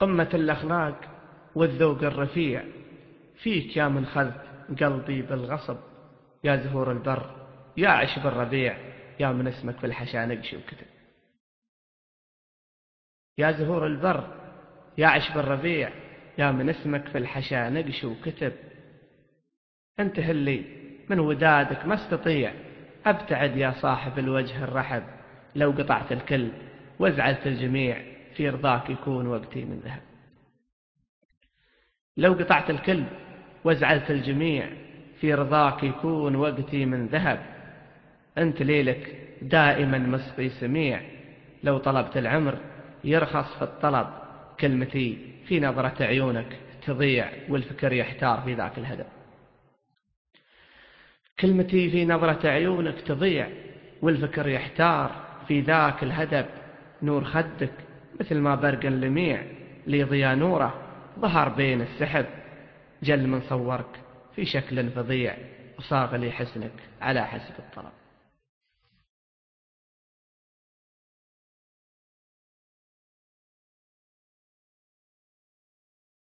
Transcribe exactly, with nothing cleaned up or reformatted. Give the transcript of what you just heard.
قمة الأخلاق والذوق الرفيع فيك يا من خذت قلبي بالغصب، يا زهور البر يا عشب الربيع، يا من اسمك في الحشا نقش وكتب. يا زهور البر يا عشب الربيع، يا من اسمك في الحشا نقش وكتب. انت اللي من ودادك ما استطيع أبتعد يا صاحب الوجه الرحب، لو قطعت الكل وازعلت الجميع في رضاك يكون وقتي من ذهب. لو قطعت الكل وازعلت الجميع في رضاك يكون وقتي من ذهب. أنت ليلك دائما مسقي سميع، لو طلبت العمر يرخص في الطلب. كلمتي في نظرة عيونك تضيع والفكر يحتار في ذاك الهدف. كلمتي في نظرة عيونك تضيع والفكر يحتار في ذاك الهدف. نور خدك مثل ما برق لميع، لي ضيا نوره ظهر بين السحب. جل من صورك في شكل فظيع، وصاغ لي حسنك على حسب الطلب.